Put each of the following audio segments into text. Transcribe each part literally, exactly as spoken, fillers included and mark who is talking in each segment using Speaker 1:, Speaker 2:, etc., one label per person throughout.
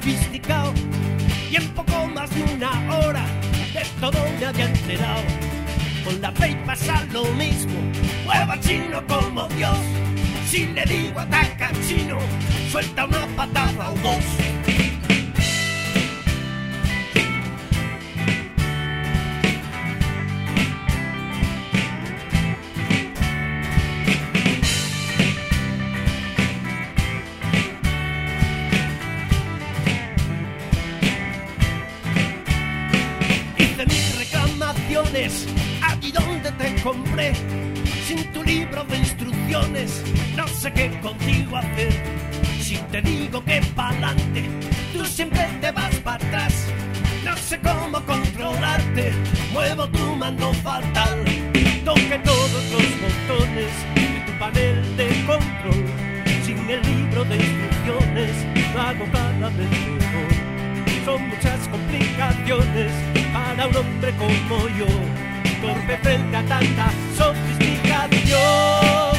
Speaker 1: sofisticado y en poco más de una hora de todo me había enterado. Con la Play pasa lo mismo, juega chino como Dios. Si le digo ataca chino, suelta una patada o dos. Hice mis reclamaciones allí donde te compré. Sin tu libro de instrucciones no sé qué contigo hacer. Si te digo que pa'lante, tú siempre te vas para atrás. No sé cómo controlarte, muevo tu mando fatal. Toque todos los botones de tu panel de control. Sin el libro de instrucciones lo hago cada vez mejor. Son muchas complicaciones para un hombre como yo, torpe frente a tanta sofisticación.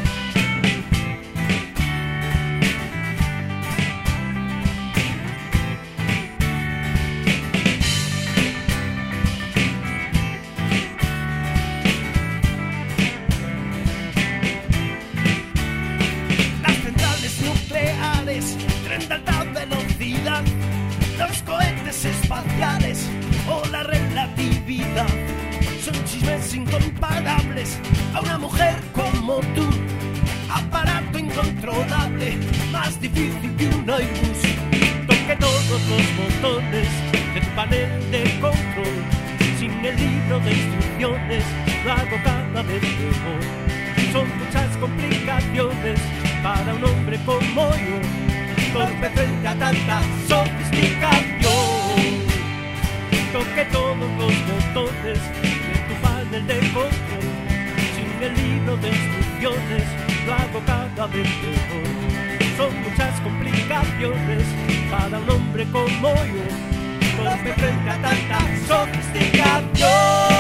Speaker 1: Las centrales nucleares, tren de alta velocidad, los cohetes espaciales o la relatividad son chismes incomparables a una mujer como tú. Aparato incontrolable, más difícil que un Airbus. Toque todos los botones de tu panel de control. Sin el libro de instrucciones lo hago cada vez mejor. Son muchas complicaciones para un hombre como yo, torpe frente a tanta sofisticación. Toque todos los botones de tu panel de control. Sin el libro de instrucciones lo hago cada vez mejor. Son muchas complicaciones para un hombre como yo, torpe frente a tanta sofisticación.